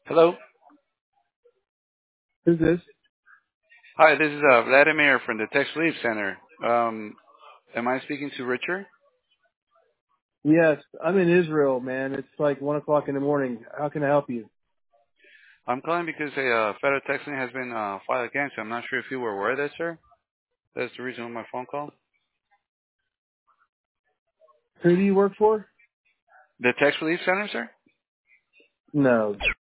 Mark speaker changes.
Speaker 1: Hello.
Speaker 2: Who's this?
Speaker 1: Hi, this is Vladimir from the Text Relief Center. Am I speaking to Richard?
Speaker 2: Yes, I'm in Israel, man. It's like 1 o'clock in the morning. How can I help you?
Speaker 1: I'm calling because a federal tax lien has been filed against you. I'm not sure if you were aware of that, sir. That's the reason for my phone call.
Speaker 2: Who do you work for?
Speaker 1: The Text Relief Center, sir?
Speaker 2: No.